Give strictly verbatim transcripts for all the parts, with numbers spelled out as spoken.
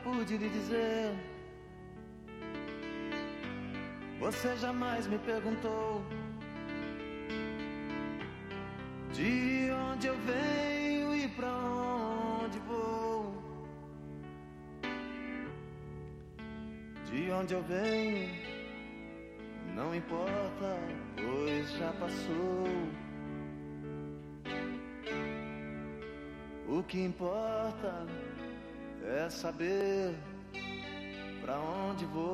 pude lhe dizer. Você jamais me perguntou de onde eu venho e pra onde vou. De onde eu venho não importa, pois já passou. O que importa é saber pra onde vou.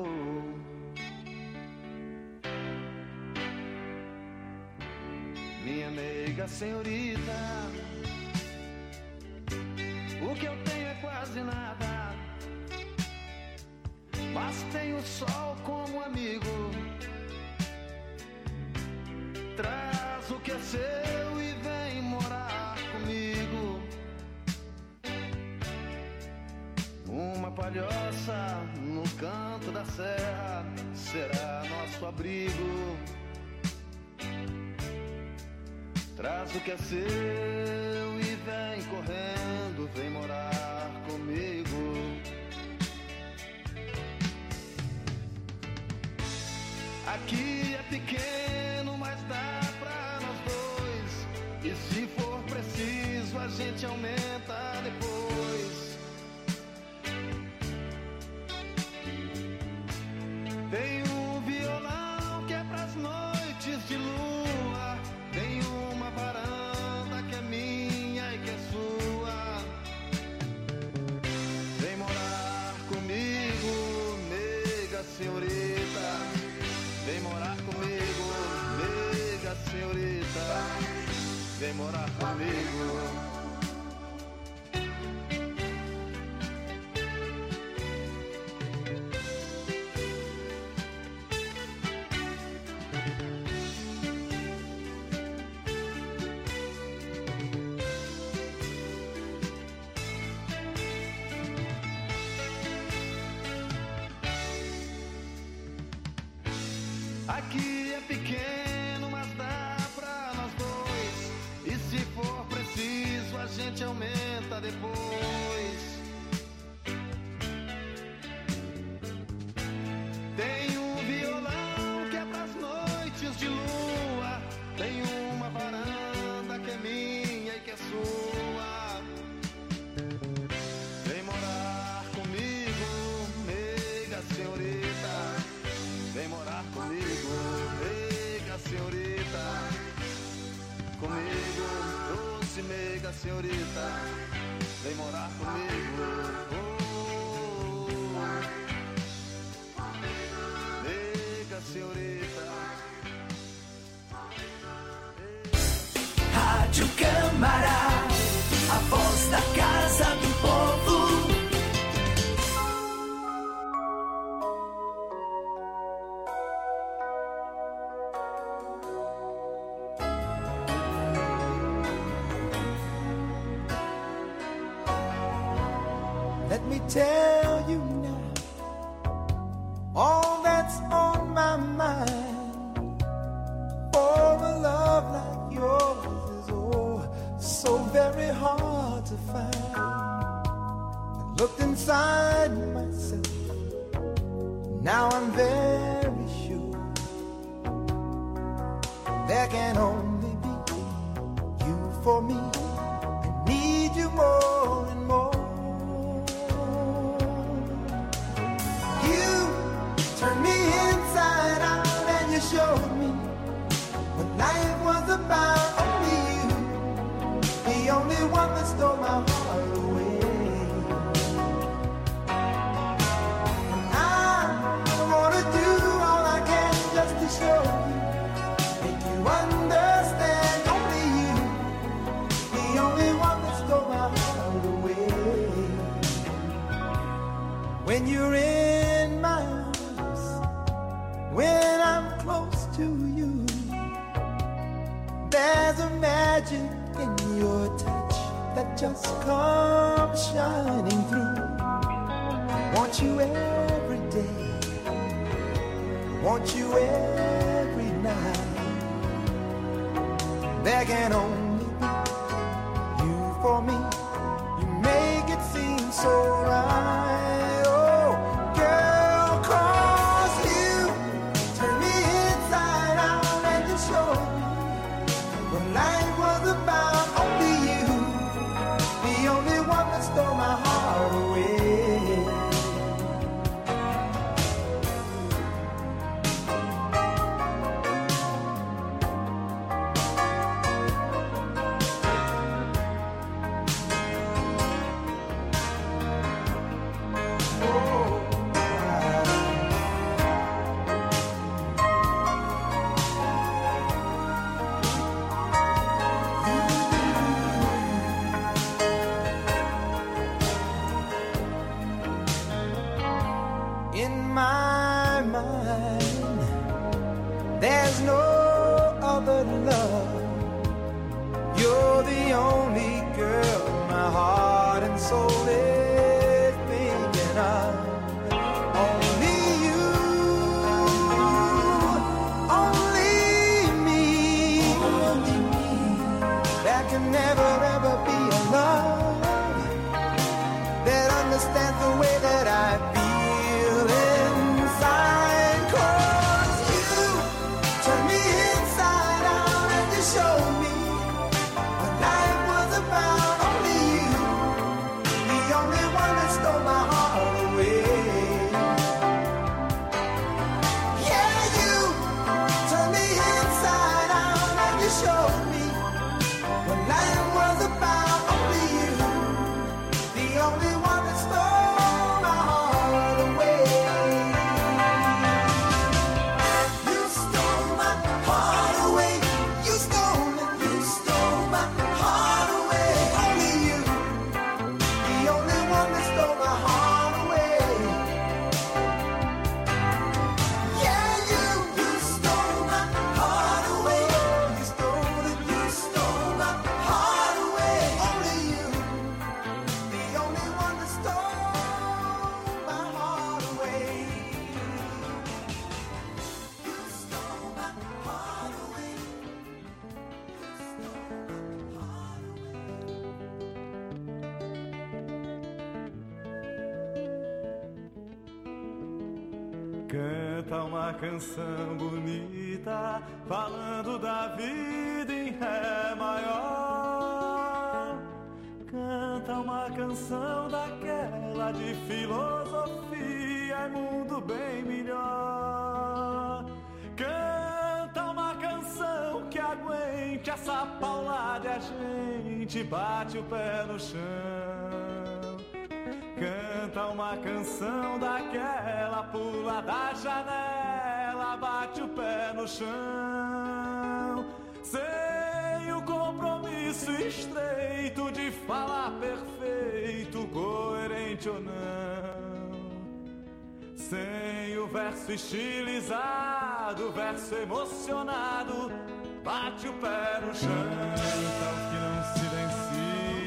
Minha meiga senhorita, o que eu tenho é quase nada, mas tenho o sol como amigo. Traz o que é seu e vem morar comigo. Uma palhoça no canto da serra será nosso abrigo. Traz o que é seu e vem correndo, vem morar comigo. Aqui é pequeno, mas dá pra nós dois. E se for preciso, a gente aumenta depois. Tem um violão que é pras noites de lua. Tem uma varanda que é minha e que é sua. Vem morar comigo, nega senhorita. Vem morar comigo, nega senhorita. Vem morar comigo. Aqui é pequeno, mas dá pra nós dois. E se for preciso, a gente aumenta depois. Tem um violão que é pras noites de lua. Tem uma varanda que é minha e que é sua. Vem morar comigo, nega senhorita. Vem morar comigo, nega senhorita. Comigo, doce nega senhorita. Vem morar comigo, oh, nega senhorita. Rádio Câmara, a voz da Casa do Povo. Let me tell you now all that's on my mind. For a love like yours is oh so very hard to find. I looked inside myself, now I'm very sure there can only be you for me. I need you more and more. Turn me inside out and you showed me what life was about. Only you, the only one that stole my heart away. And I wanna do all I can just to show you, make you understand. Only you, the only one that stole my heart away. When you're in my when I'm close to you, there's a magic in your touch that just comes shining through. I want you every day, want you every night. There can only be you for me. You make it seem so right. my mind. There's no other love. You're the only girl my heart and soul is thinking of. Only you, only me. There can never ever be a love that understands the way that I feel inside. 'Cause you turn me inside out and you show me what life was about. Only you, the only one that stole my heart away. Yeah, you turn me inside out and you showed me what life was about. Only you, the only one that stole my heart away. You stole my heart away. You stole it. You stole my heart away. Only you, the only one that stole my heart away. Yeah, you, you stole my heart away. You stole it. You stole my heart away. Only you, the only one that stole my heart away. You stole my heart away. Canta uma canção bonita, falando da vida em Ré maior. Canta uma canção daquela de filosofia e mundo bem melhor. Canta uma canção que aguente essa paulada e a gente bate o pé no chão. Canta uma canção daquela, pula da janela, bate o pé no chão. Sem o compromisso estreito de falar perfeito, coerente ou não. Sem o verso estilizado, verso emocionado, bate o pé no chão.